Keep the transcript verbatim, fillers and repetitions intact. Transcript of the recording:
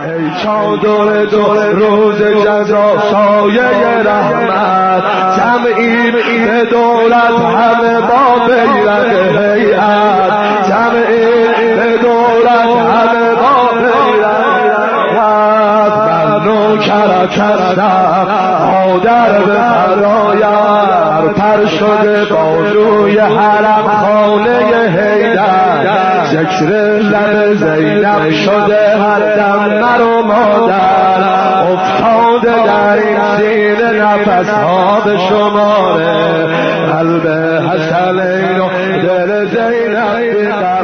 ای چادر دور روز جزا سایه رحمت، جمعیم به دولت همه با بیرق هیئت، جمعیم به دولت همه با بیرق من نوکرت هستم مادر به فرایر، پر شده بازوی حرم خانه حیدر، ذکر لب زینب شده هر دم مرو مادر، افتاده در این سینه نفس ها به شماره، قلب حسنین و دل زینب